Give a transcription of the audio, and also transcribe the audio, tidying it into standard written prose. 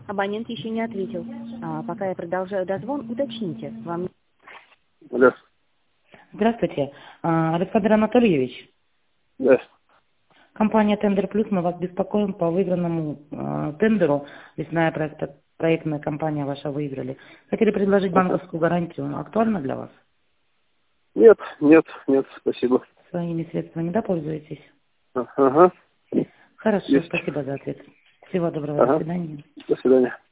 Абонент еще не ответил. Пока я продолжаю дозвон, уточните. Вам... Да. Здравствуйте, Александр Анатольевич. Да. Компания Тендер Плюс, мы вас беспокоим по выигранному тендеру. Лесная проектная компания ваша выиграли. Хотели предложить банковскую гарантию. Актуально для вас? Нет, спасибо. Своими средствами, да, пользуетесь? Ага. Хорошо, Есть. спасибо за ответ. Всего доброго, до свидания. До свидания.